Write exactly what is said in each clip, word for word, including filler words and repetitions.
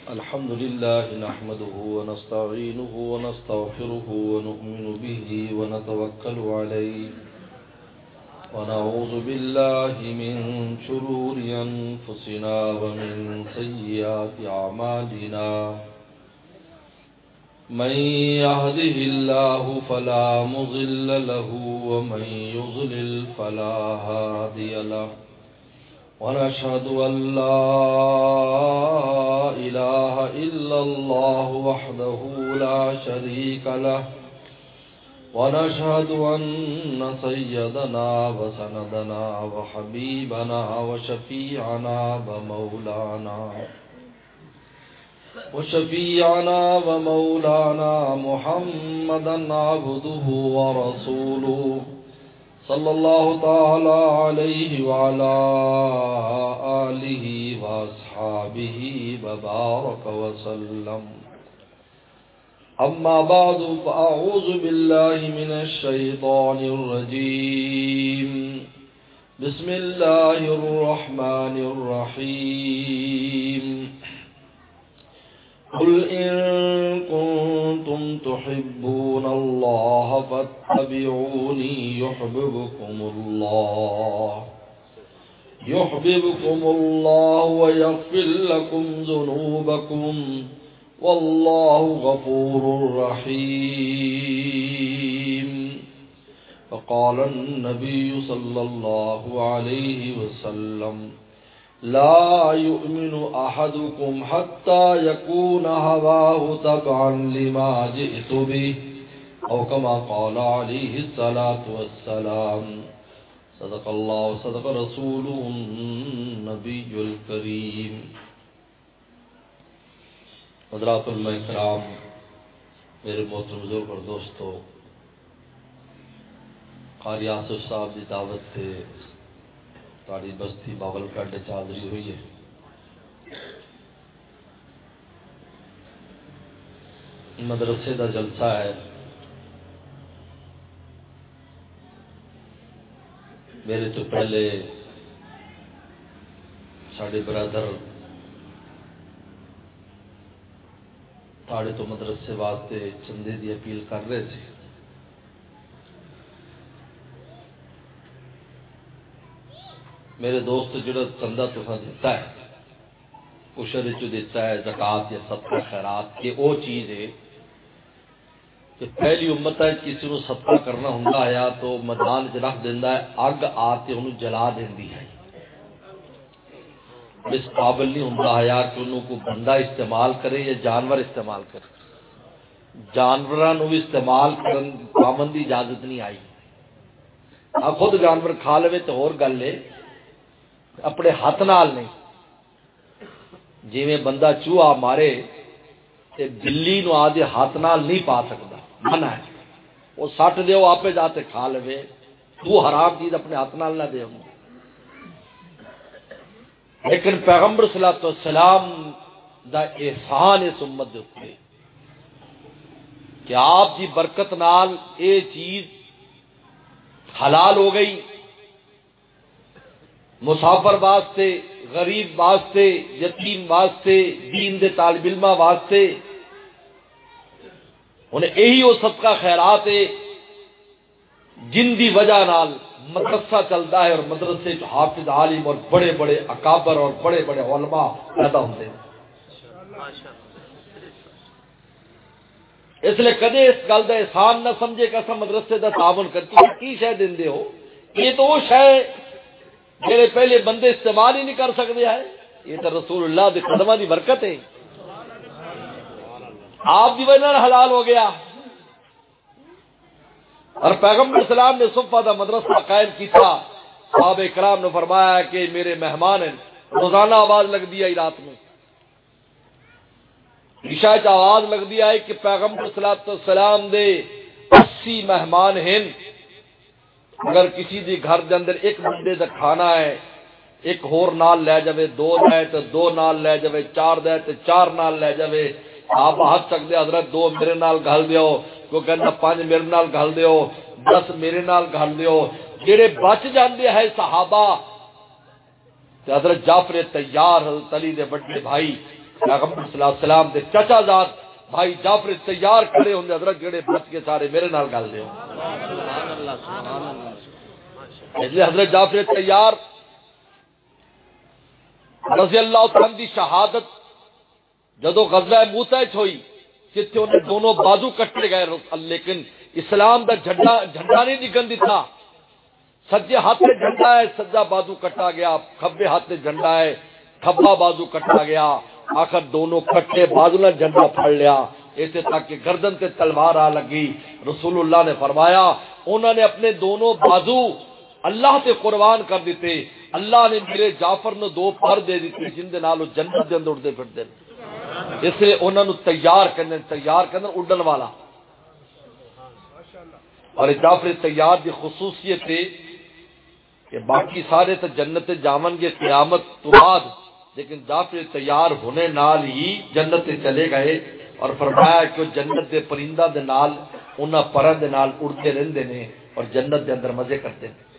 الحمد لله نحمده ونستعينه ونستغفره ونؤمن به ونتوكل عليه ونعوذ بالله من شرور أنفسنا ومن سيئات أعمالنا من يهده الله فلا مضل له ومن يضلل فلا هادي له ونشهد أن لا إله إلا الله وحده لا شريك له ونشهد أن سيدنا وسندنا وحبيبنا وشفيعنا ومولانا وشفيعنا ومولانا محمدا عبده ورسوله صلى الله تعالى عليه وعلى آله وأصحابه وبارك وسلم. أما بعد فأعوذ بالله من الشيطان الرجيم. بسم الله الرحمن الرحيم. قل إن كنتم تحبون الله فاتبعوني يحببكم الله يحببكم الله ويغفر لكم ذنوبكم والله غفور رحيم. فقال النبي صلى الله عليه وسلم لا يؤمن أحدكم حتى يكون هواه تبعا لما جئت به أو كما قال عليه الصلاة والسلام. صدق الله وصدق رسوله النبي الكريم. حضرات علماء کرام، میرے محترم بزرگ اور دوستو، قاری آصف صاحب کی دعوت سے تاری بستی باول کڈ چادری ہوئی ہے. مدرسے دا جلسہ ہے. میرے تو پہلے ساڑھے برادر تھاڑے تو مدرسے واسطے چندے دی اپیل کر رہے تھے. میرے دوست جڑا چندہ تسا دیتا ہے اشر چ دیتا ہے زکات یا صدقہ خیرات، یہ وہ چیز ہے کہ پہلی امت ہے کسی کو صدقہ کرنا ہوں آیا تو میدان چ رکھ دینا ہے، اگ آ کے انہوں جلا دینی ہے. اس قابل نہیں ہوں آیا کہ انہوں کو بندہ استعمال کرے یا جانور استعمال کرے. جانوروں بھی استعمال کرنے پابندی اجازت نہیں آئی. آپ خود جانور کھا لے تو اور گل ہے، اپنے ہاتھ نال نہیں. جی میں بندہ چوہا مارے تے بلی نو آدھے ہاتھ نال نہیں پا سکتا، منع ہے. وہ سٹ دیو آپ جاتے کھا لے، تو حرام چیز اپنے ہاتھ نال نہ دے. لیکن پیغمبر صلی اللہ علیہ وسلم دا احسان اس امت دے اوپر کہ آپ کی برکت نال اے چیز حلال ہو گئی. مسافر واسطے، غریب واسطے، یتیم واسطے، دین دے طالب علماں واسطے انہیں یہی وہ صدقہ خیرات ہے جن دی وجہ نال مدرسہ چلتا ہے اور مدرسے حافظ عالم اور بڑے بڑے اکابر اور بڑے بڑے علماء پیدا ہوتے ہیں. اس لیے کدے اس گل کا احسان نہ سمجھے کہ اصل مدرسے کا تعاون کرتی کی شے دے ہو. یہ تو وہ شے میرے پہلے بندے استعمال ہی نہیں کر سکتے ہیں. یہ تو رسول اللہ کے قدمہ کی برکت ہے، آپ کی وجہ حلال ہو گیا. اور پیغمبر اسلام نے صفہ دا مدرسہ قائم کیا. صحابہ کرام نے فرمایا کہ میرے مہمان ہیں. روزانہ آواز لگ دی آئی رات میں، عشاء چ آواز لگ دی آئی کہ پیغمبر صلی اللہ علیہ وسلم دے اسی مہمان ہیں. اگر کسی دی گھر دے اندر ایک بندے دا کھانا ہے، ایک ہور نال لے جاوے، دو لے تو دو نال لے جاوے، چار دے تو چار نال لے جاوے. آپ ہاتھ سکتے حضرت دو میرے نال گھل دیو، کوئی کہنا پانچ میرے نال گھل دیو، دس میرے نال گھل دیو. جڑے بچ جاندے ہیں صحابہ حضرت جعفر تیار حضرت علی دے بڑے بھائی پیغمبر صلی اللہ علیہ وسلم دے چچا زاد بھائی جعفر تیار کھڑے ہوندے حضرت جڑے بچ کے سارے میرے نال گل دیو سبحان اللہ سبحان اللہ. اس لیے حضرت جعفر تیار رضی اللہ تعالی دی شہادت جدو غزوہ موتا ہوئی جتنے انہیں دونوں بازو کٹے گئے لیکن اسلام دا جھنڈا جھنڈا نہیں نکل دیتا. سجے ہاتھ میں جھنڈا ہے سجا بازو کٹا گیا, کھبے ہاتھ میں جھنڈا ہے کھبا بازو کٹا گیا, آخر دونوں کٹے بازو نے جھنڈا پھڑ لیا ایسے تک کہ گردن تے تلوار آ لگی. رسول اللہ نے فرمایا انہوں نے اپنے دونوں بازو اللہ تے قربان کر دیتے, اللہ نے میرے جعفر نو دو پر دے دیتے جن دے نال جنت دے اندر اڑتے پھرتے اس لیے انہوں نے تیار کرنے تیار کرنے اڈن والا. اور جعفر تیار دی خصوصیت ہے کہ باقی سارے تو جنت جاون گے قیامت تو بعد, لیکن جعفر تیار ہونے نال ہی جنت چلے گئے اور فرمایا کہ جنت دے پرندہ دے نال انہاں پراں دے نال اڑتے رہندے نے اور جنت دے اندر مزے کرتے ہیں.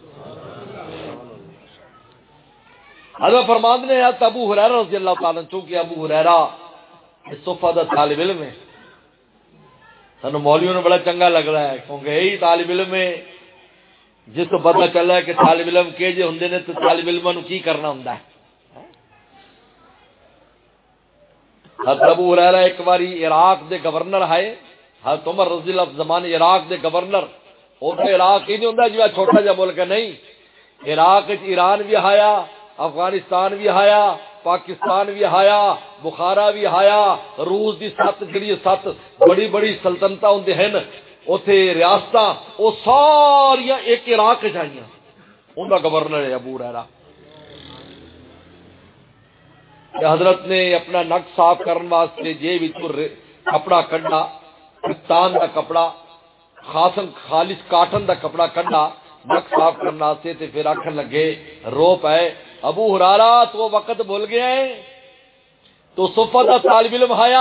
حضرت فرماتے ہیں حضرت ابو ہریرہ رضی اللہ تعالیٰ عنہ, چونکہ ابو ہریرہ صفہ دا طالب علم ہے, سانو مولویوں نے بڑا چنگا لگ رہا ہے کیونکہ یہی طالب علم ہے جس کو پتہ چلا ہے کہ طالب علم کے جے ہوندے نے تو طالب علماں نو کی کرنا ہوندا ہے. حضرت ابو ہریرہ ایک باری عراق دے گورنر آئے, حضرت عمر رضی اللہ زمانے عراق دے گورنر, اور تو عراق ہی نہیں ہوندا جو چھوٹا جا ملک ہے, نہیں عراق وچ ایران بھی آیا, افغانستان بھی آیا, پاکستان بھی آیا, بخارا بھی آیا, روس دی سات جڑی سات بڑی بڑی سلطنتاں ہوندے ہیں اوتھے ریاستاں او ساریاں ایک عراق وچ آئیاں, اوندا گورنر ہے ابو ہریرہ. حضرت نے اپنا نک صاف کرنے واسطے جیب وچوں کپڑا کڈا, پاکستان دا کپڑا خاصن خالص کاٹن دا کپڑا کڈا نک صاف کرنے واسطے, تے پھر آکھن لگے رو پئے ابو ہریرہ تو وقت بھول گیا ہے, تو صفہ دا طالب علم آیا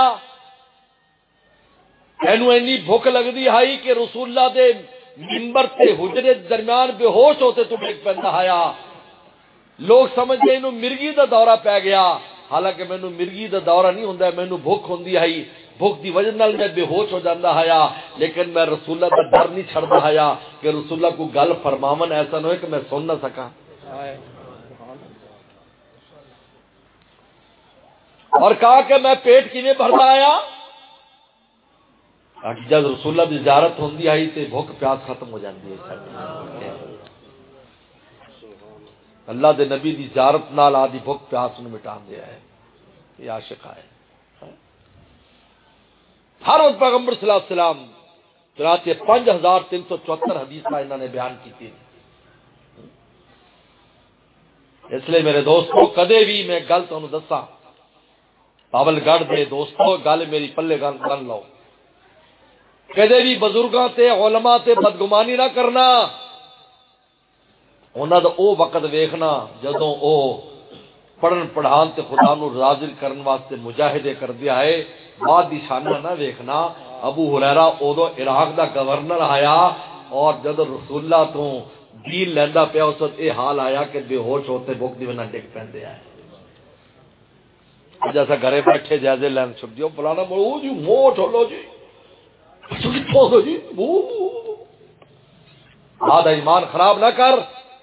اینو اینی بھوک لگدی آئی کہ رسول اللہ دے منبر تے حجرے درمیان بے ہوش ہوتے تو ڈگ پیندا آیا. لوگ سمجھ گئے انہوں مرگی دا دورہ پی گیا, حالانکہ مینوں مرگی دا دورہ نہیں ہوندا, مینوں بھوک ہوندی آئی, بھوک دی وجہ نال میں بے ہوش ہو جاندا آیا, لیکن میں رسول اللہ دا ڈر نہیں چھڑدا آیا کہ رسول اللہ کو گل فرماون ایسا نہ ہوئے کہ میں سن نہ سکاں. اور کہا کہ میں پیٹ کیویں بھردا آیا, جب رسول اللہ دی زیارت ہوندی آئی تے بھوک پیاس ختم ہو جاندی ہے. اللہ دے نبی دی زیارت نال آدھی بھوک پیاس نو مٹان دیا ہے, یہ عاشق ہے. ہر وقت پیغمبر صلی اللہ علیہ وسلم چنانچہ پانچ ہزار تین سو چوہتر حدیث کا انہوں نے بیان کی تھی. اس لیے میرے دوستوں کدے بھی میں گل تمہیں دساں, پاول گڑھ دے دوستوں گل میری پلے گل بن لو, کدے بھی بزرگاں تے علماء تے بدگمانی نہ کرنا. انہاں دا او وقت ویکھنا جدوں او پڑھن پڑھان تے خدا نو راضی کرن واسطے مجاہدے کردے آئے, بعد دی شانہ نہ ویکھنا. ابو ہریرہ اودو عراق دا گورنر آیا اور جدوں رسول اللہ تو دین لیندا پیا اس وقت اے حال آیا کہ بے ہوش ہوتے بھوک دی وجہ ڈگ پیندے آئے. جیسا گھرے بیٹھے جائزے لین چھپ دیو فلانا بولو جی موٹ ہو لو جی جی آدھا ایمان خراب نہ کر.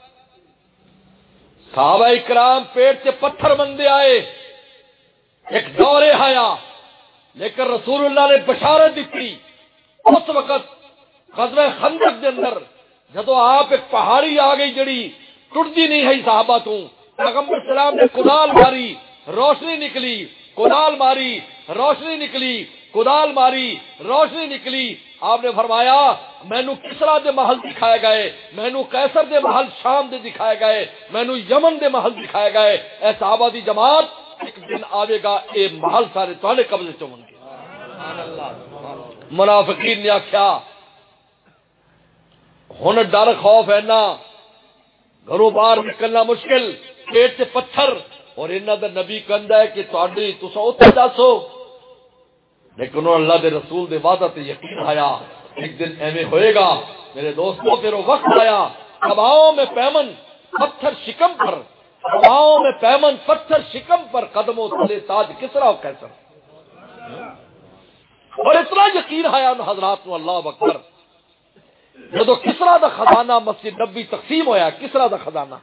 صحابہ اکرام پیٹ سے پتھر بندے آئے, ایک دورے آیا, لیکن رسول اللہ نے بشارت دیتی اس وقت غزوہ خندق کے اندر جدو آپ ایک پہاڑی آ گئی جڑی ٹوٹتی نہیں ہے صحابہ تو, پیغمبر سلام نے کدال ماری روشنی نکلی, کدال ماری روشنی نکلی, کدال ماری روشنی نکلی. آپ نے فرمایا مینو کسرا دے محل دکھائے گئے, مینو کیسر دے محل شام دے دکھائے گئے, مینو یمن دے محل دکھائے گئے. اے صحابہ دی جماعت ایک دن آئے گا اے محل سارے تھوڑے قبضے چ ہون گے. منافقین نے آخیا ہن ڈر خوف ہے نا, گھروں باہر نکلنا مشکل, پیٹ سے پتھر, اور انہاں دا نبی کہندا ہے کہ تہاڈی تساں اوتھے دسو, لیکن انہوں اللہ دے رسول دے وعدہ تے یقین آیا ایک دن ایویں ہوئے گا. میرے دوستوں پھر وہ وقت آیا, ہواؤں میں پیمن پتھر شکم پر ہواؤں میں پیمن پتھر شکم پر قدموں تلے تاج کسرا و قیصر. اور اتنا یقین ہے ان حضرات نو اللہ اکبر جدو کسرا دا خزانہ مسجد نبی تقسیم ہویا کسرا دا خزانہ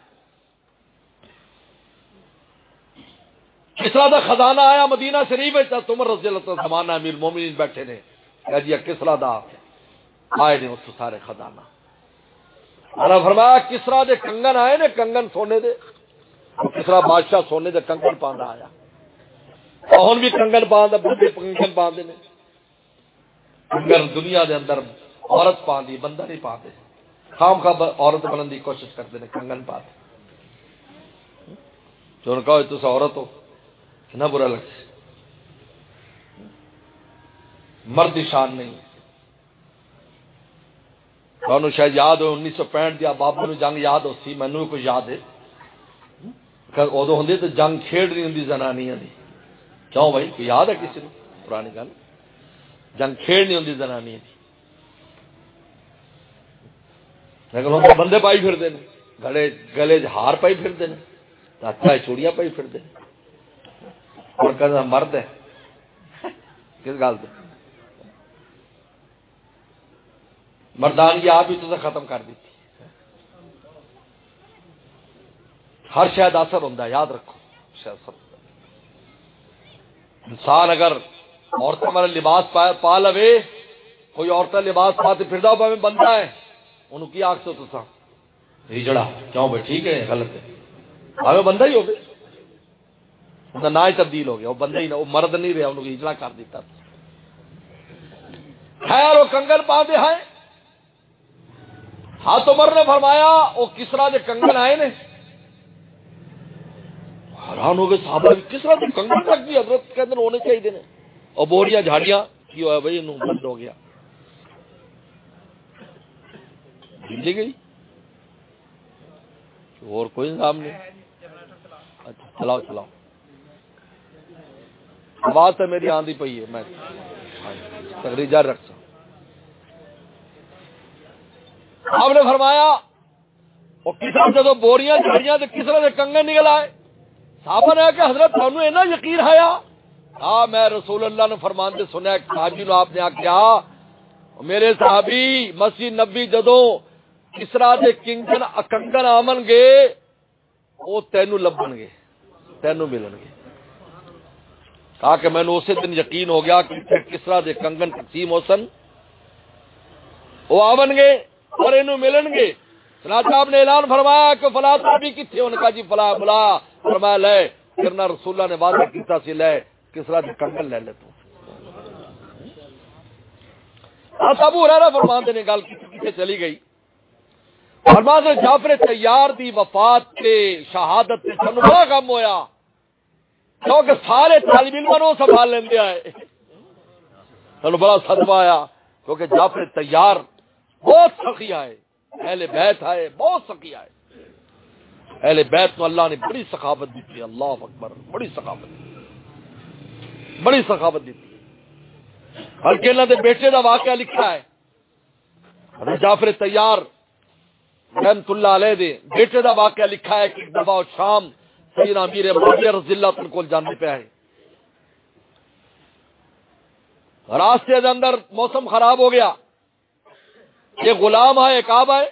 کسرا دا خزانہ آیا مدینہ شریف میں عمر رضی اللہ عنہ زمانہ امیر مومنین بیٹھے نے کہا جی کسرا دا آئے نے اس سارے خزانہ اللہ فرمایا کسرا دے کنگن آئے نے کنگن سونے دے کسرا بادشاہ سونے دے کنگن پاندا آیا اور بھی کنگن پاندا بڑے کنگن پاندے نے کنگن دنیا دے اندر عورت پاندی بندہ نہیں پاندے خام خواہ عورت بننے کی کوشش کرتے ہیں کنگن پاندے جو نے کہا تو عورت ہو نہ برا لگتا مرد شان نہیں تو شاید یاد ہو انیس سو پینٹ دیا بابو نے جنگ یاد ہو سی مینو کچھ یاد ہے ادو ہوں تو جنگ کھیڑ نہیں ہوں زنانیاں دی کیوں بھائی کوئی یاد ہے کسی نے پرانی گل جنگ کھیڑ نہیں ہوں زنانیاں دی لیکن ہوں بندے پائی پھرتے ہیں گلے گلے ہار پائی پھرتے ہیں ہاتھ چوڑیاں پائی پھرتے ہیں اور کہنا مرد ہے کس گل سے مردانگی آپ ہی تو ختم کر دیتی ہر شاید اثر ہوتا ہے یاد رکھو انسان اگر عورتیں ہمارا لباس پا لوے کوئی عورتیں لباس پاتے پھر دو میں بندہ ہے انہوں کی آگ سے تو سا ہجڑا کیوں بھائی ٹھیک ہے غلط ہے ہمیں بندہ ہی ہو گیا نہ ہی تبدیل ہو گیا وہ بندہ ہی نہ وہ مرد نہیں رہا انہوں ہجڑا کر دیتا خیر وہ کنگن پاندے ہیں ہاتھ عمر نے فرمایا وہ کسرا دے کنگن آئے نے حیران ہو گئے صحابہ کسرا دے کنگن تک بھی حضرت کے اندر ہونے چاہیے نے اور بوریاں جھاڑیاں کی ہوا بھائی انہوں بند ہو گیا دلی گئی اور کوئی نظام نہیں اچھا چلاؤ چلاؤ آواز تو میری آندھی پئی ہے میں تقریر جاری رکھتا ہوں آپ نے فرمایا وہ کسرا جدو بوریاں جھاڑیاں تو کسرا دے کنگن نکل آئے صحابہ نے کہ حضرت تھانوں اینا یقین آیا ہاں میں رسول اللہ نے فرمان دے سنیا ایک صحابی نے آپ نے کیا میرے صحابی مسجد نبی جدو کسرا دے کنگن کنگن آمن گے وہ تینوں لبن گے تینوں ملن گے کہا کہ میں نے اسی دن یقین ہو گیا کہ کسرا دے کنگن تقسیم ہو سن وہ آمن گے اور انہوں ملن گے چنانچہ آپ نے اعلان فرمایا کہ فلاں صحابی کتنے انہوں نے کہا جی فلاں بلا فرمایا لے کرنا رسول اللہ نے وعدہ کیتا سی لے کسرا دے کنگن لے لے تو ابو ہریرہ فرماتے نے گل پیچھے چلی گئی فرماتے جعفر طیار دی وفات تے شہادت تے سانوں بڑا غم ہویا کیونکہ سارے طالب علم نو سنبھال لیندے آئے سانوں بڑا صدمہ آیا کیونکہ جعفر طیار بہت سخی آئے اہل بیت آئے بہت سخی آئے اہل بیت نو اللہ نے بڑی سخاوت دی تھی اللہ اکبر بڑی سخاوت بڑی سخاوت دی تھی بلکہ اللہ دے بیٹے دا واقعہ لکھا ہے حضرت جعفر طیار رحمت اللہ علیہ دے بیٹے دا واقعہ لکھا ہے کہ ایک دفعہ شام سیدنا امیر معاویہ رضی اللہ عنہ کو جاننے پہ آئے راستے دے اندر موسم خراب ہو گیا یہ غلام آئے کعب آئے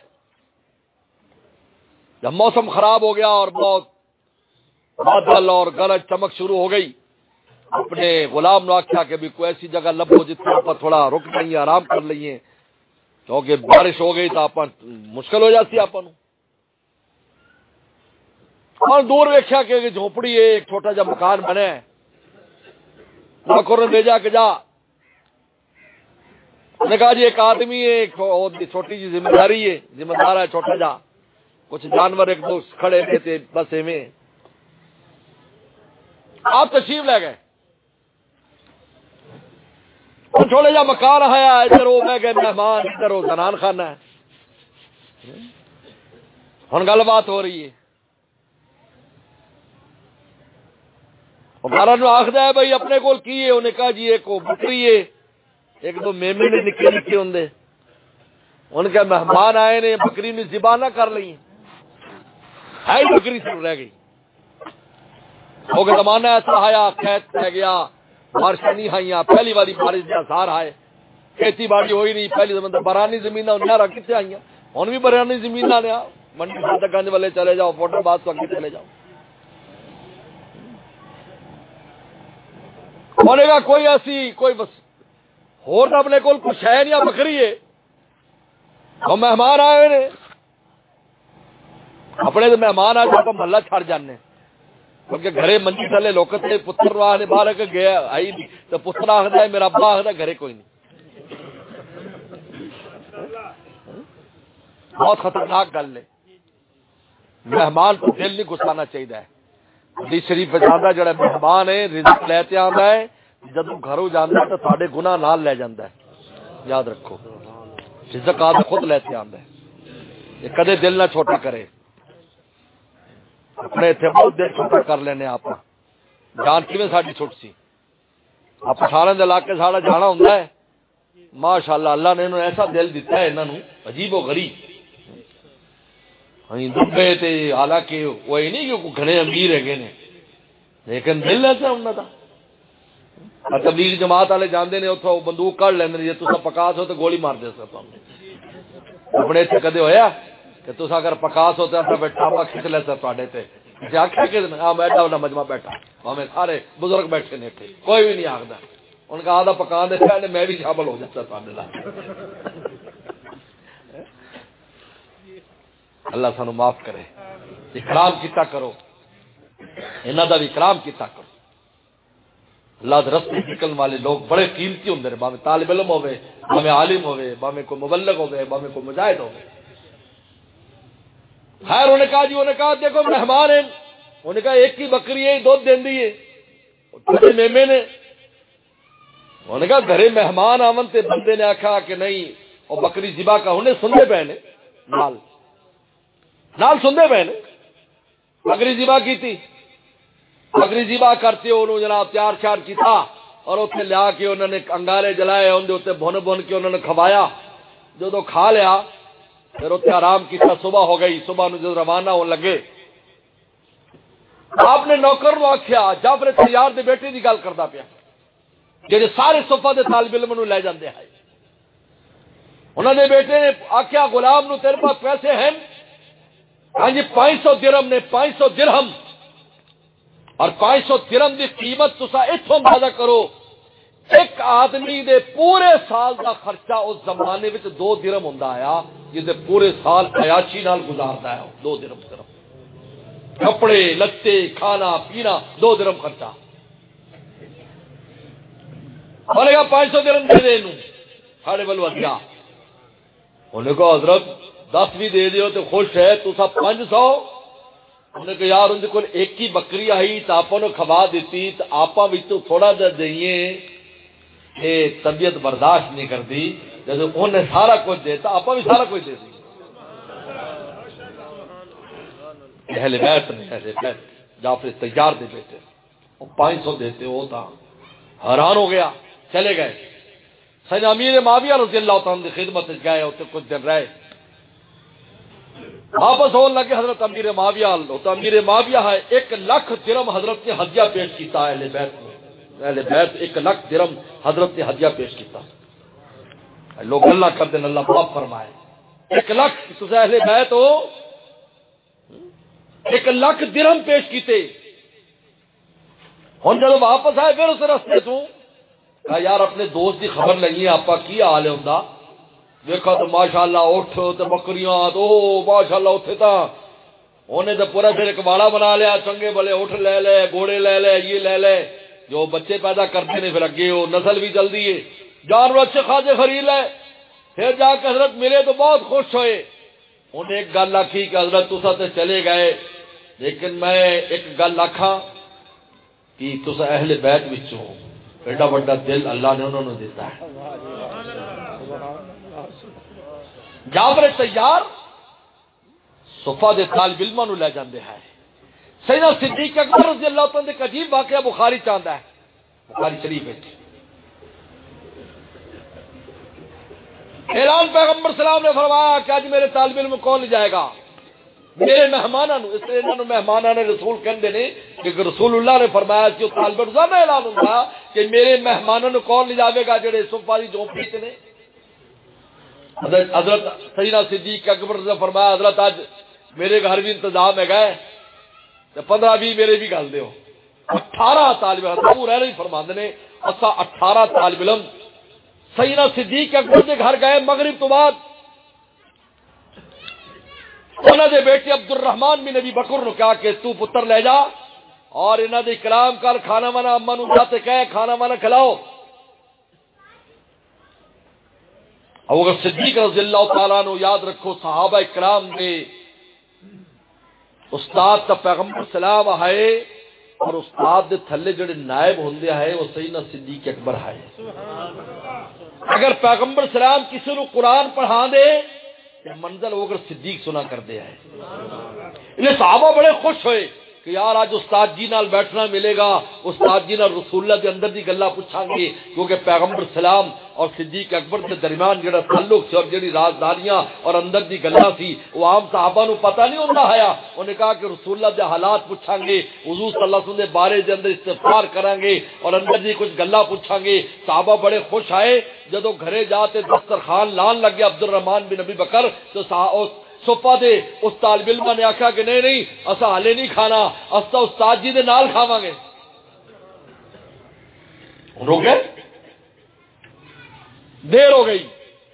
جب موسم خراب ہو گیا اور بہت بادل اور گرج چمک شروع ہو گئی اپنے غلام نے آخیا کہ بھی کوئی ایسی جگہ لبو جتنے آپ تھوڑا رک جائیے آرام کر لئیے کیونکہ بارش ہو گئی تو آپ مشکل ہو جاتی آپ اور دور ویکھیا کہ جھونپڑی ہے ایک چھوٹا جا مکان بنے نوکر نے بھیجا کہ جا نے کہا جی ایک آدمی ہے ایک چھوٹی جی ذمہ داری ہے ذمہ دار ہے چھوٹا جا کچھ جانور ایک دو کھڑے ہوئے تھے بس میں آپ تشریف لے گئے چھوٹے جا مکان آیا ادھر وہ میں گئے مہمان ادھر وہ زنان خانہ ہے ہن گل بات ہو رہی ہے گھر آخد ہے بھائی اپنے کول کی ہے انہیں کہا جی ایک بکری ہے ایک دو میمے نے نکے نکے ہوں ان کے مہمان آئے نے بکری نے ذبح نہ کر لی ہے بکری سے رہ گئی ہو گیا زمانہ ایسا آیا کھیت رہ گیا بارش نہیں آئیاں پہلی والی بارش کے آثار آئے کھیتی باڑی ہوئی نہیں پہلی زمین برانی زمین نہرا کتنے آئی ہوں بھی برانی زمین نے منڈی سادہ گنج والے چلے جاؤ فوٹو باد تو اگے چلے جاؤ ہونے کا کوئی ایسی کوئی بس ہور اپنے کول کچھ ہے نہیں بکری ہے وہ مہمان آئے نے اپنے تو مہمان آ جب محلہ چھڑ جانے کیونکہ گھرے منجی تھلے لوگ تھے پتر راہ نے باہر کے گیا آئی نہیں تو پتر آخر ہے میرا ابا آخر گھرے کوئی نہیں بہت خطرناک گل ہے مہمان کو دل نہیں گھسانا چاہیے حدیث شریف جانا جڑا مہمان ہے رزق لے کے آندا ہے جدوں گھروں جاندا ہے تو تھوڑے گناہ نال لے جاندا ہے یاد رکھو رزق آپ خود لے کے آندا ہے یہ کدے دل نہ چھوٹا کرے اپنے اتنے بہت دل چھوٹا کر لینے آپ جان کیویں ساڈی چھٹ سی آپ سارے علاقے ساڑا جانا ہوندا ہے ماشاء اللہ اللہ نے انہوں ایسا دل دیتا ہے انہوں عجیب و غریب دبے تے حالانکہ وہ نہیں کہ گھنے امیر ہے نے لیکن دل ایسا انہوں کا تبلیغ جماعت والے جاندے نے اتوں بندوق کڑ لیندے جی تصا پکاس ہو تو گولی مار دے سکتا اپنے اتنے کدے ہویا کہ تصا اگر پکاس ہو تو اپنا بیٹھا ہوا کھچ لے سر تے آخیا کہ ایڈا والا مجمع بیٹھا ہمیں سارے بزرگ بیٹھے نے اتنے کوئی بھی نہیں آخر ان کا آدھا پکان دیکھا میں بھی شامل ہو جاتا تھوڑے اللہ سانو معاف کرے اکرام کیتا کرو انہاں دا بھی اکرام کیتا کرو اللہ دے رستے نکلن والے لوگ بڑے قیمتی ہوندے نے باویں طالب علم ہوے باویں عالم ہوے باویں کوئی مبلغ ہوے باویں کوئی مجاہد ہوے خیر انہوں نے کہا جی انہوں نے کہا دیکھو مہمان ہیں انہوں نے کہا ایک ہی بکری ہے دودھ دیندی ہے تھوڑے میمے نے انہوں نے کہا گھرے مہمان آون تے بندے نے آکھا کہ نہیں وہ بکری ذبح کا انہیں سنتے پے نے نال نال سنتے پے نے بکری ذبح کی تھی بکری ذبح کرتے انہوں جناب تیار شیار کیتا اور اتنے لیا کے انہوں نے انگارے جلائے اندر اتنے بھن بھن کے انہوں نے کھوایا جو تو کھا لیا پھر اتنے آرام کیا صبح ہو گئی صبح نو جب روانہ ہونے لگے آپ نے نوکر نو آخیا جعفر تیار دے بیٹے کی گل کرتا پیا جی سارے صفا دے طالب علم نو لے جاندے ہیں انہوں نے بیٹے نے آخیا غلام نو تیرے پاس پیسے ہیں ہاں جی پانچ سو درہم نے پانچ سو درہم اور پانچ سو درہم کی قیمت تسا اتوں اندازہ کرو ایک آدمی دے پورے سال دا خرچہ اس زمانے میں دو درہم ہوندا آیا جس دے پورے سال عیاشی نال گزارتا ہے دو درہم صرف کپڑے لتے کھانا پینا دو درہم خرچہ بولے گا پانچ سو درہم دے دے انہوں ساڑھے بلو دیا انہوں نے کہا حضرت دس بھی دے دیو تو خوش ہے تو سب پانچ سو انہوں نے کہا یار ان کو ایک ہی بکری آئی تو آپ نے کھوا دیتی تو آپ بھی تو تھوڑا دے دئیے یہ طبیعت برداشت نہیں کرتی جیسے انہوں نے سارا کچھ دیتا آپ بھی سارا کچھ دے دی اہل بیت نے اہل بیت جعفر تیار دے بیٹے وہ پانچ سو دیتے وہ تھا حیران ہو گیا چلے گئے سید امیر معاویہ رضی اللہ تعالیٰ کی خدمت گئے ہوتے کچھ دن رہے واپس ہونے لگے حضرت امیر معاویہ ہوتا امیر معاویہ ہے ایک لاکھ درہم حضرت نے ہدیہ پیش کیتا اہل بیت میں اہل بیت ایک لاکھ درہم حضرت نے ہدیہ پیش کیتا لوگ اللہ کر دیں اللہ معاف فرمائے ایک لاکھ تجھے اہل بیت ہو ایک لاکھ درہم پیش کیتے ہوں جب واپس آئے پھر اس رستے تو کہا یار اپنے دوست کی خبر لگی آپ کا کی حال ہے ہوں دیکھا تو ماشاء اللہ اٹھ تو بکریاں تو ماشاء اللہ اٹھے تھا انہیں تو پورا پھر ایک واڑا بنا لیا چنگے بلے اٹھ لے لے گھوڑے لے لے یہ لے لے جو بچے پیدا کرتے ہیں پھر اگے وہ نسل بھی جلدی ہے جانور اچھے خاصے خرید لے پھر جا کے حضرت ملے تو بہت خوش ہوئے انہیں ایک گل آخی کہ حضرت تسا تو چلے گئے لیکن میں ایک گل آخا کہ تسا اہل بیت وچوں ایڈا بڑا دل اللہ نے انہوں نے دیتا ہے جعفر تیار صفا دے طالب علماں نو لے جاندے ہیں سیدنا صدیق اکبر رضی اللہ تعالی عنہ عجیب واقعہ بخاری چاہتا ہے بخاری شریف ہے اعلان پیغمبر سلام نے فرمایا کہ آج میرے طالب علم کون لے جائے گا میرے مہمانوں اس لیے انہوں نے مہمانوں نے رسول کہندے نے کہ رسول اللہ نے فرمایا کہ طالب رضا میں اعلان ہوگا کہ میرے مہمانوں کو کون لے جاوے گا جڑے صبح دی جھونپڑی تے نے. حضرت سیدنا صدیق اکبر نے فرمایا حضرت آج میرے گھر بھی انتظام ہے گئے تو پندرہ بھی میرے بھی گل دیو. اٹھارہ طالب علم ابو ہریرہ ہی فرماندے نے اسا اٹھارہ طالب علم سیدنا صدیق اکبر کے گھر گئے مغرب تو بعد. انہوں نے بیٹے عبد الرحمان بن نبی بکر نے کہا کہ تو پتر لے جا اور انہوں نے کلام کر کھانا وانا اما نو جاتے کہے کھانا وانا کھلاؤ. اور صدیق رضی اللہ تعالیٰ نے یاد رکھو صحابہ کرام نے استاد تا پیغمبر سلام آئے اور استاد دے تھلے جڑے نائب ہوندے آئے وہ سیدنا صدیق اکبر آئے. اگر پیغمبر سلام کسی نو قرآن پڑھا دے منزل وہ اگر صدیق سنا کر دے ہے. یہ صحابہ بڑے خوش ہوئے کہ یار آج استاد جی نال بیٹھنا ملے گا, استاد جی نال رسول اللہ دے اندر دی گلاں پوچھاں گے کیونکہ پیغمبر سلام اور صدیق اکبر کے درمیان جڑا تعلق سی اور جڑی رازداریاں اور اندر دی گلاں سی وہ عام صحابہ نو پتہ نہیں ہوندا ہے. انہوں نے کہا کہ رسول اللہ دے حالات پوچھاں گے, حضور صلی اللہ علیہ وسلم دے بارے دے اندر استفسار کریں گے اور اندر دی کچھ گلاں پوچھاں گے. صحابہ بڑے خوش آئے. جدوں گھرے جاتے دسترخوان لان لگے عبد الرحمان بن نبی بکر تو صفا دے اس طالب علم نے آخیا کہ نہیں نہیں اسا ہالے نہیں کھانا, اسا استاد جی دے نال کھاواں گے. رو گئے, دیر ہو گئی.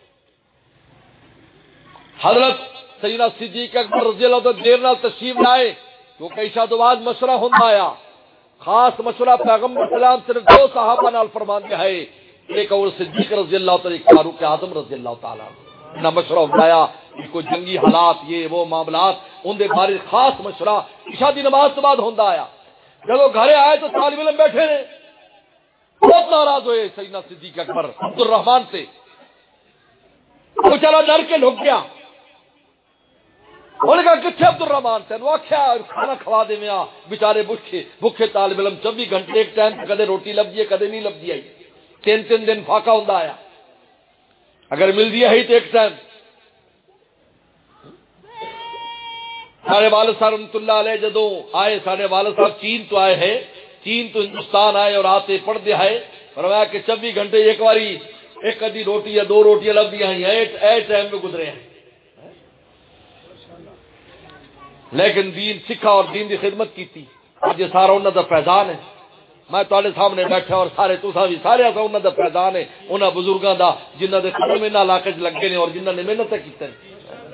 حضرت سیدنا صدیق اکبر رضی اللہ عنہ دیر نال تشریف لائے کیونکہ عشاء تو بعد مشورہ ہوندا آیا. خاص مشورہ پیغمبر سلام صرف دو صحابہ نال فرماندے ہے, ایک اور صدیق رضی اللہ تعالی فاروق اعظم رضی اللہ تعالی نہ مشورہ ہویا کوئی جنگی حالات یہ وہ معاملات ان دے بارے خاص مشورہ عشاء دی نماز کے بعد ہوندا آیا. جب گھر آئے تو طالب علم بیٹھے نے بہت ناراض ہوئے سیدنا صدیق اکبر عبد الرحمان سے. وہ چلا ڈر کے لک گیا. انہوں نے کہا کتنے عبد الرحمان سے وہ آخیا کھانا کھوا دے میں بیچارے بھوکے بھوکے طالب علم چوبی گھنٹے ایک ٹائم کدے روٹی لبھی ہے کدے نہیں لبھی آئی. تین تین دن فاقہ ہوں آیا اگر مل دیا ہے تو ایک ٹائم. سارے والد صاحب رحمۃ اللہ علیہ جدو آئے سارے والد صاحب چین تو آئے ہیں, چین تو ہندوستان آئے اور آتے پڑھ دے آئے فرمایا کہ چوبی گھنٹے ایک باری ایک ادھی روٹی یا دو روٹیاں لب دیا اے ٹائم میں گزرے ہیں. لیکن دین سکھا اور دین دی خدمت کی تھی. آج یہ سارا انہوں دا فیضان ہے. میں تھوڑے سامنے بیٹھا اور سارے تساں بھی سارے انہوں دا فیضان ہے انہاں بزرگاں دا جنہاں دے قدم انہاں علاقے چ لگے نے اور جنہاں نے محنت کیتے ہیں.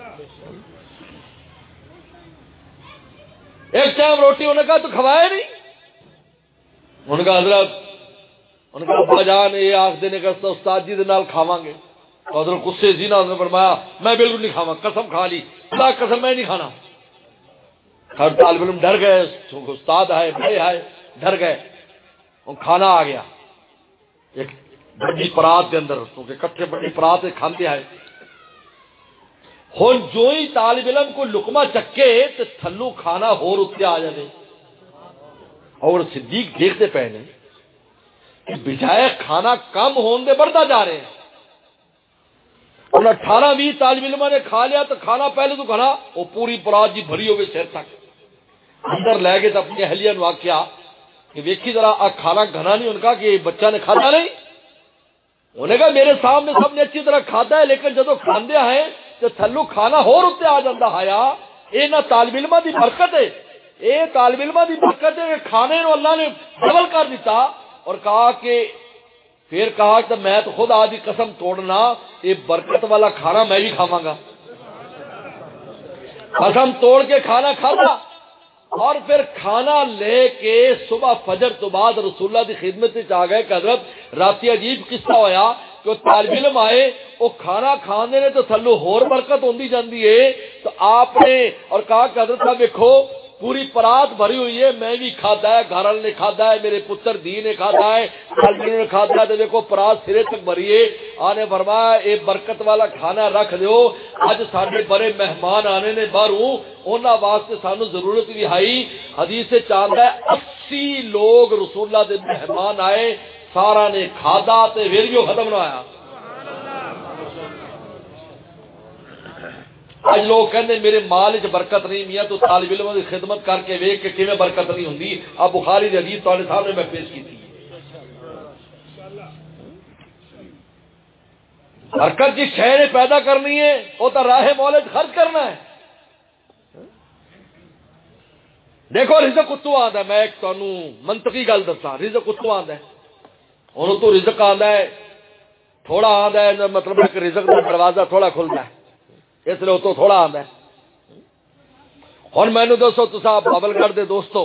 ایک ٹائم روٹی انہوں نے کہا تو کھوایا نہیں. انہوں نے کہا حضرت انہوں نے کہا ابا جان یہ آخ دینے کا استاد جی دے نال کھاواں گے. تو حضرت غصے زینا نے فرمایا میں بالکل نہیں کھاواں, قسم کھا لی خدا قسم میں نہیں کھانا. ہر طالب علم ڈر گئے, استاد آئے بھائی آئے ڈر گئے. اور کھانا آ گیا ایک بڑی پرات کے اندر کیونکہ کٹھے بڑی پرات کھاندے آئے. ہن جو ہی طالب علم کو لقمہ چکے تو تھلو کھانا ہور اتنے آ جائے. اور صدیق دیکھتے پے نے کہ بجائے کھانا کم ہون دے بڑھتا جا رہے ہیں. اور اٹھارہ بھی طالب علموں نے کھا لیا تو کھانا پہلے تو کھانا وہ پوری پرات جی بھری ہوئے سر تک اندر لے گئے تو اپنی اہلیہ نے آخیا کہ ویکھی ذرا آ کھانا گھنا نہیں. ان کا کہ بچہ نے کھاتا نہیں. انہوں نے کہا میرے سامنے سب نے اچھی طرح کھاتا ہے لیکن جدو کھاندے ہیں تو تھلو کھانا ہور اتنے آ جاتا ہے. یہ نہ طالب علماں دی برکت ہے, یہ طالب علماں دی برکت ہے کہ کھانے نو اللہ نے ڈبل کر دیتا. اور کہا کہ پھر کہا کہ میں تو خود آج قسم توڑنا یہ برکت والا کھانا میں بھی کھاواں گا. قسم توڑ کے کھانا کھانا اور پھر کھانا لے کے صبح فجر تو بعد رسول اللہ کی خدمت سے آ گئے کہ حضرت راتی عجیب قصہ ہویا کہ طالب علم آئے وہ کھانا کھانے نے تو تھلو ہور برکت ہوندی جاندی ہے. تو آپ نے اور کہا کہ حضرت صاحب دیکھو پوری پرات بھری ہوئی ہے, میں بھی کھادا ہے, گھر والے نے کھادا ہے, میرے پتر دی نے کھادا ہے, طالب علم نے کھادا ہے. تو دیکھو پرات سرے تک بھری ہے. آنے فرمایا اے برکت والا کھانا رکھ دیو, اج ساڈے بڑے مہمان آنے نے باہروں انہاں واسطے سانو ضرورت بھی آئی. حدیث سے چاہتا ہے اسی لوگ رسول اللہ دے مہمان آئے, سارا نے کھادا تے ویریو ختم نہ آیا. اج لوگ کہندے میرے مال وچ برکت نہیں، میاں تو طالب علم دی خدمت کر کے ویکھ کے کیویں برکت نہیں ہوندی. اب بخاری دی حدیث تواڈے سامنے میں پیش کیتی ہے. برکت جس شے نے پیدا کرنی ہے وہ تو راہ مولا خرچ کرنا ہے. دیکھو رزق اتوں آندا ہے، میں ایک تانوں منطقی گل دساں، رزق اتوں آندا ہے. ہن تو رزق آندا ہے تھوڑا آندا ہے، مطلب ہے کہ رزق کا دروازہ تھوڑا کھلدا ہے، اس لیے اتوں تھوڑا آندا ہے. ہن مینوں دسو تساں بابل گڑھ دے دوستو،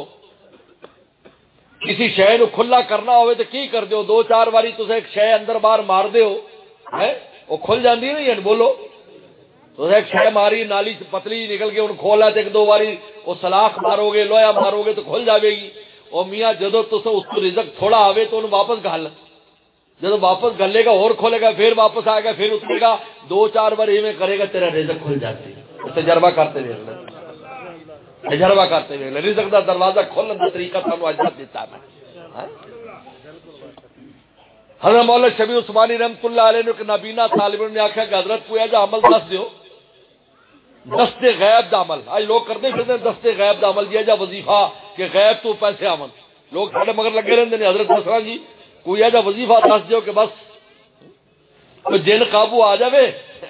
کسی شے نو کھلا کرنا ہوئے تو کی کر دیو؟ دو چار واری تساں ایک شے اندر باہر مار دیو ہے وہ کھل جاندی نہیں ہے. بولو تو ایک شے ماری نالی پتلی نکل کے ان کھولا تے ایک دو باری وہ سلاخ مارو گے لویا مارو گے تو کھل جاوے گی. اور میاں جدو تو اس کو رزق تھوڑا آوے تو انہوں واپس گھل، جدو واپس گلے گا اور کھولے گا پھر واپس آئے گا پھر اترے گا، دو چار بار ایویں کرے گا تیرا رزق کھل جاتی. تجربہ کرتے ہوئے تجربہ کرتے ہوئے رزق دا دروازہ کھولنے کا طریقہ تھانوں اج دیتا ہے. حضرت مولانا شبیر عثمانی رحمۃ اللہ علیہ نے کہ نابینا طالب علم نے آخیا کہ حضرت کوئی ایجا عمل دس دیو، دستے غیب دا عمل. آج لوگ کرتے پھرتے دستے غیب دا عمل دیا جا وظیفہ کہ غیب تو پیسے آمن. لوگ سارے مگر لگے رہتے ہیں حضرت دسرا جی کوئی ایجا وظیفہ دس دیو کہ بس کوئی جن قابو آ جاوے.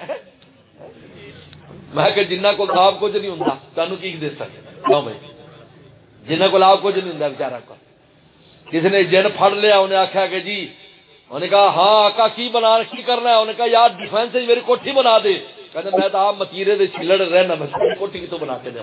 میں کہ جنہ کو آپ کچھ نہیں ہوں تمہیں کی دے سکتے کیوں بھائی، جنہ کو آپ کچھ نہیں ہوں بیچارہ کو. کسی نے جن پھڑ لیا انہیں آخیا کہ جی، انہوں نے کہا ہاں آقا کی بنا کی کرنا ہے؟ انہوں نے کہا یار ڈیفینس میری کوٹھی بنا دے. کہتے میں تو آپ متیرے دے چھلڑ رہنا میں کوٹھی کی تو بنا کے دے.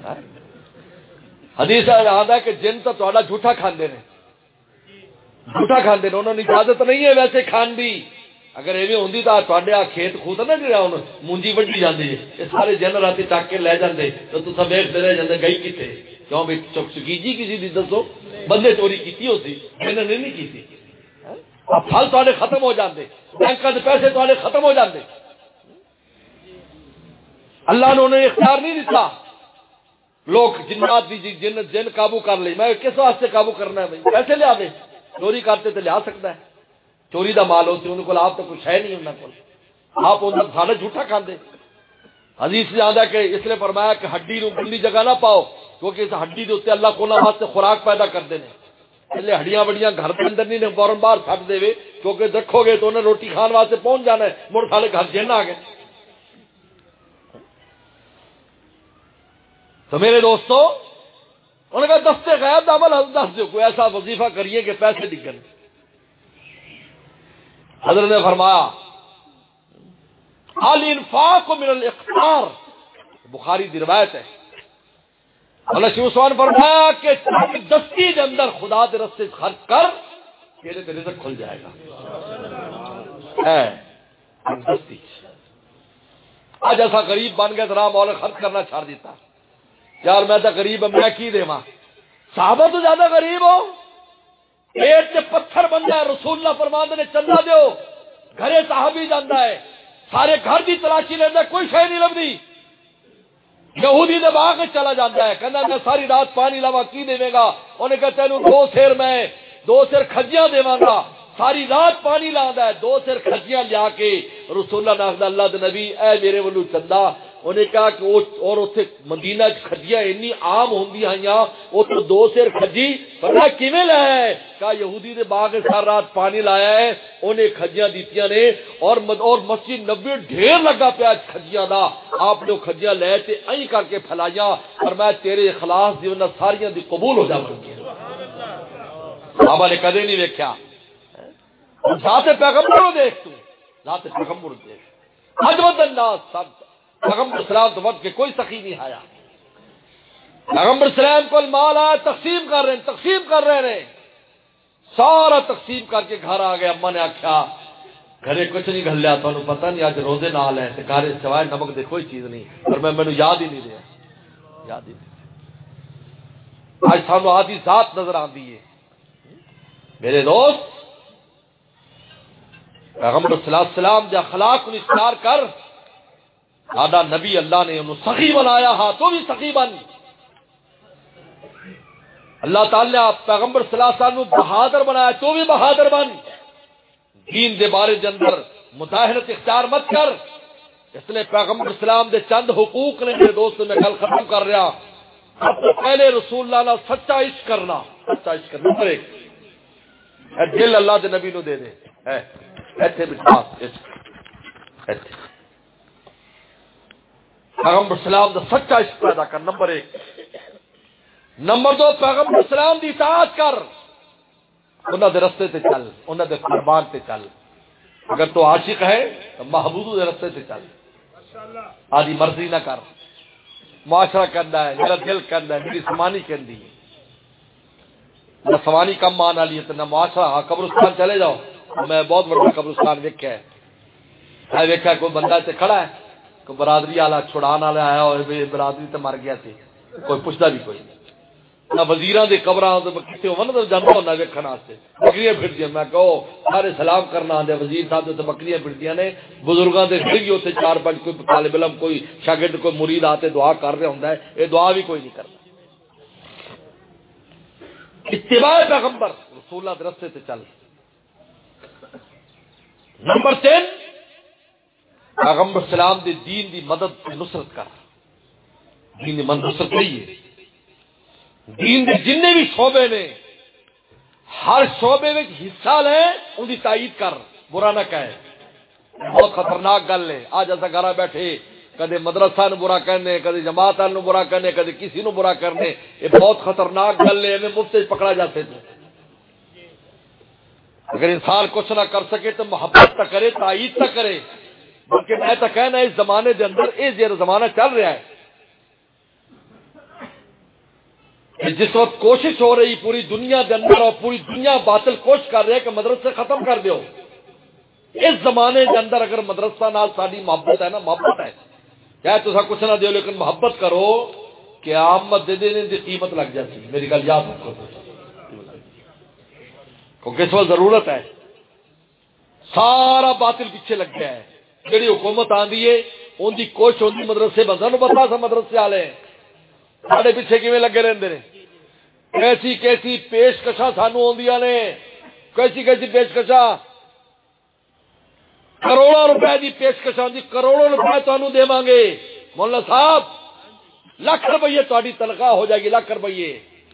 حدیث آتا ہے کہ جن تو تھوڑا جھوٹا کھاندے نے، جھوٹا کھاندے نے، انہوں نے اجازت نہیں ہے ویسے کھان دی. اگر ایویں ہوندی تو تھوڑے آ کھیت کھوت نہ جڑا ہن مونجی وڈی جاندی ہے، یہ سارے جن راتی ٹک کے لے جاندے تو تساں ویکھدے رہ جاندے گئی کتے. کیوں بھی چکی جی کسی دی دسو بندے چوری کیتی ہوتی انہوں نے نہیں کیتی. پھل تھوڑے ختم ہو جاندے، بینکاں دے پیسے تھوڑے ختم ہو جاندے. اللہ نے انہیں اختیار نہیں دیتا. لوگ جنات دی جن جن قابو کر لے. میں کس واسطے قابو کرنا ہے بھائی؟ پیسے لیا دے، چوری کرتے تو لیا سکتا ہے، چوری دا مال ہوتی انہوں کو آپ تو کچھ ہے نہیں انہوں کو، آپ انہوں سارے جھوٹا کھاندے. حدیث سے آدھا کہ اس لیے فرمایا کہ ہڈی نو گندی جگہ نہ پاؤ کیونکہ اس ہڈی دے اتنے اللہ کو نہ واسطے خوراک پیدا کرتے ہیں. اس لیے ہڈیاں وڈیاں گھر کے اندر نہیں فوراً باہر چھٹ دے کیونکہ رکھو گے تو انہیں روٹی کھان واسطے پہنچ جانا ہے، مڑ سارے گھر جن آ گئے. تو میرے دوستو انہوں نے کہا دستے غیب دا عمل دس دو، کوئی ایسا وظیفہ کریے کہ پیسے ڈگن. حضرت نے فرمایا الانفاق من الاقتار، بخاری دی روایت ہے. اللہ شیخ عثمان فرمایا کہ دستی کے اندر خدا کے راستے خرچ کر تیرے تے رزق کھل جائے گا. ہے دستی آج ایسا غریب بن گیا تو راہ مولا خرچ کرنا چھاڑ دیتا. یار میں تو غریب ہوں میں کی دیواں؟ صحابہ تو زیادہ غریب ہو، پیٹ سے پتھر بنتا ہے. رسول اللہ فرماتے نے چندہ دیو، گھرے صحابی جانا ہے سارے گھر کی تلاشی لینا کوئی شے نہیں لبھی. یہودی دے باغ چلا جاتا ہے کہنا میں ساری رات پانی لاوا کی دے گا. انہیں کہا تینوں دو سیر میں دو سیر کھجیاں دیواں گا. ساری رات پانی لاندا ہے دو سیر کھجیاں لیا کے رسول اللہ نے اللہ دے نبی اے میرے ولو چندہ. انہیں کہا کہ اور اتنے مدینہ کھجیاں انی عام ہوندی ہیں وہ تو دو سیر کھجی فرمایا کیویں لایا ہے؟ کہا یہودی دے باغ ساری رات پانی لایا ہے انہیں کھجیاں دیتیاں نے اور اور مسجد نبی ڈھیر لگا پیا کھجیاں دا. آپ نے کھجیاں لے تے این کر کے پھلائیاں فرمایا تیرے اخلاص دی انہاں ساریاں دی قبول ہو جاویں. صحابہ نے کدے نہیں ویکھیا. ذات پیغمبر کو دیکھ تو ذات پیغمبر دیکھ عجب الناس سب پیغمبر سلام تو وقت کے کوئی سخی نہیں آیا. پیغمبر سلام کو مال آیا تقسیم کر رہے ہیں تقسیم کر رہے ہیں سارا تقسیم کر کے گھر آ گئے. اما نے آخیا گھرے کچھ نہیں گھل لیا تمہیں پتہ نہیں آج روزے نال ہے گھر سوائے نمک دے کوئی چیز نہیں. اور میں مینوں یاد ہی نہیں رہا یاد ہی نہیں. آج سانو آدھی ذات نظر آتی ہے میرے دوست. پیغمبر صلی اللہ علیہ وسلم جو اخلاق کو اختیار کر آدھا نبی اللہ نے انہوں سخی بنایا. ہاں تو بھی سخی بن. اللہ تعالی نے پیغمبر صلی اللہ علیہ وسلم بہادر بنایا تو بھی بہادر بن. دین دے بارے دے اندر مداہنت اختیار مت کر. اس لیے پیغمبر اسلام دے چند حقوق نے میرے دوست میں گل ختم کر رہا. سب تو پہلے رسول اللہ نال سچا عشق کرنا, سچا عشق کرنا. نمبر ایک اے دل اللہ دے نبی نو دے دے ہے ایتھے بٹھاس عشق ایتھے پیغمبر اسلام دا سچا عشق پیدا کر. نمبر ایک. نمبر دو پیغمبر اسلام دی اطاعت کر, انہاں دے رستے تے چل, انہاں دے فرمان تے چل. اگر تو عاشق ہے تو محبوب دے رستے تے چل, آدھی مرضی نہ کر. معاشرہ کرنا ہے, میرا دل کرنا ہے, میری سمانی کہندی ہے. نہ سوانی کم مان والی ہے نہ معاشرہ. ہاں قبرستان چلے جاؤ, میں بہت بڑا قبرستان ویکھیا ہے. میں ویکھیا کوئی بندہ تے کھڑا ہے, کوئی برادری والا چھڑان والا آیا اور برادری تے مر گیا تے کوئی پوچھتا بھی کوئی نہیں. نہ وزیراں دی قبراں تے کتے ہون تے جاندا ہوندا ویکھن واسطے بکریاں پھردیاں. میں کہو سارے سلام کرنا آندے وزیر صاحب تے بکریاں پھردیاں نے. بزرگاں دے پھر اوتے چار پانچ کوئی طالب علم کوئی شاگرد کوئی مرید آتے دعا کر رہا ہوندا ہے. اے دعا بھی کوئی نہیں کرتا. اتباع پیغمبر رسول اللہ کے رستے سے چل. نمبر تین پیغمبر سلام دی دین دی مدد کی نصرت کر. دین دی مدد نصرت نہیں ہے. دین دے جننے بھی شعبے نے ہر شعبے میں حصہ لے ان کی تائید کر, برا نہ کہے. بہت خطرناک گل ہے. آج ایسا گھر بیٹھے کدے مدرسہ نو برا کرنے, کدے جماعت نو برا کرنے, کدے کسی نو برا کرنے. یہ بہت خطرناک گل ہے. ہمیں مفت پکڑا جاتے تھے. اگر انسان کچھ نہ کر سکے تو محبت نہ کرے, تائید نہ کرے. بلکہ میں تو کہنا اس زمانے دے اندر یہ جو زمانہ چل رہا ہے جس وقت کوشش ہو رہی پوری دنیا دے اندر اور پوری دنیا باطل کوشش کر رہے کہ مدرسے ختم کر دیو. اس زمانے دے اندر اگر مدرسہ نال ساری محبت ہے نا, محبت ہے کیا تو کچھ نہ دیو لیکن محبت کرو کہ آمد دے دینے دی قیمت لگ جاتی. میری گل یاد رکھو کیونکہ اس وقت ضرورت ہے. سارا باطل پیچھے لگ گیا ہے. جڑی حکومت آندی ہے ان دی کوشش ہوندی مدرسے بندن پتا سا مدرسے والے ساڈے پیچھے کیویں لگے رہندے نے. کیسی کیسی پیشکشاں سانو آندیاں نے, کیسی کیسی پیشکشاں, کروڑوں روپے دی پیشکشاں دی. کروڑوں روپے تانوں دیواں گے مولانا صاحب, لاکھ روپیے تہاڈی تنخواہ ہو جائے گی, لاکھ روپیے.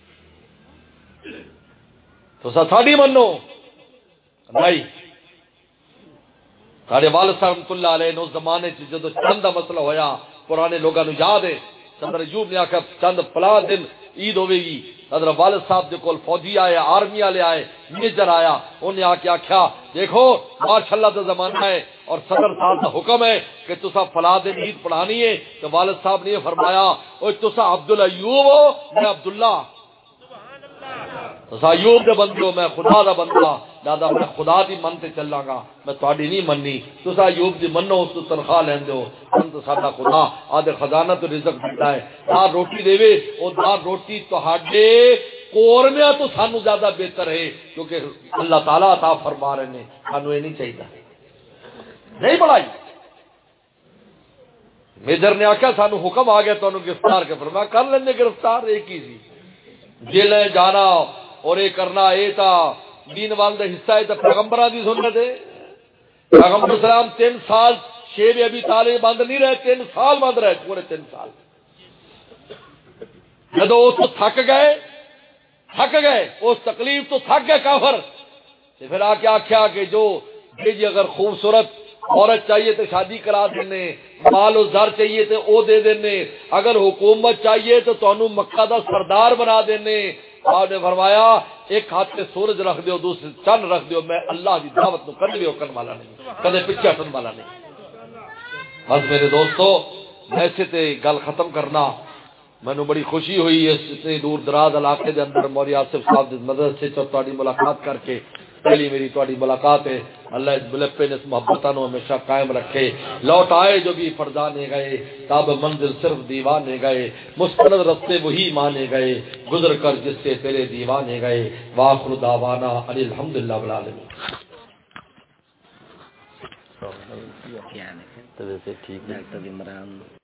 تو ساڈی منو نہیں. سارے والد صاحب رحمۃ اللہ علیہ نے اس زمانے سے جدو چند کا مسئلہ ہویا پرانے لوگوں نے یاد ہے. صدر ایوب نے آخیا چند فلاں دن عید ہوے گی. حضرت والد صاحب دے کول فوجی آئے, آرمی والے آئے, میجر آیا. انہیں آ کے آخیا دیکھو ماشاء اللہ کا زمانہ ہے اور صدر صاحب کا حکم ہے کہ تسا فلاں دن عید پڑھانی ہے. تو والد صاحب نے یہ فرمایا او تسا عبد ایوب ہو, میں عبداللہ. تسا ایوب دے بندے ہو, میں خدا دا بندہ. دادا میں خدا دی منتے چلاں گا, میں تہاڈی نہیں مننی. تسا ایوب دی منو, اس تو تنخواہ لیندے ہو. ہم تو ساڈا خدا آدھے خزانہ تو رزق دیتا ہے, دار روٹی دے او دار روٹی تہاڈے قورمیاں تو سانو زیادہ بہتر ہے کیونکہ اللہ تعالیٰ عطا فرما رہے ہیں. سانو یہ نہیں چاہیے نہیں بڑھائی. میجر نے آخیا سانو حکم آ گیا تو گرفتار کر. فرمایا کر لینے گرفتار, ایک ہی سی جیل جانا اور یہ کرنا. یہ تھا دین وال دا حصہ ہے. تو پیغمبراں دی سنت ہے. پیغمبر اسلام تین سال شیب ابی طالب بند نہیں رہے, تین سال بند رہے, پورے تین سال. جدو اس تو تھک گئے تھک گئے اس تکلیف تو تھک گئے کافر. پھر آ کے آخیا کہ جو جی اگر خوبصورت عورت چاہیے تو شادی کرا دینے, مال و زر چاہیے تو او دے دینے, اگر حکومت چاہیے تو تانوں مکہ دا سردار بنا دینے. آپ نے فرمایا ایک ہاتھ سے سورج رکھ دیو, دوسرے چند رکھ دیو, میں اللہ کی دعوت کو کر دیو کرنے والا نہیں, کدے پیچھے ہٹن والا نہیں. بس میرے دوستو ایسے تے گل ختم کرنا. مینوں بڑی خوشی ہوئی اس اتنے دور دراز علاقے دے اندر مولوی آصف صاحب دی مدد سے تہاڈی ملاقات کر کے. پہلی میری تہاڈی ملاقات ہے. اللہ اس بلپے نے اس محبتاں نو ہمیشہ قائم رکھے. لوٹ آئے جو بھی فرزانے گئے, تاب منزل صرف دیوانے گئے, مستند رستے وہی مانے گئے, گزر کر جس سے تیرے دیوانے گئے. واخر دعوانا ان الحمدللہ رب العالمین. ٹھیک ہے ڈاکٹر عمران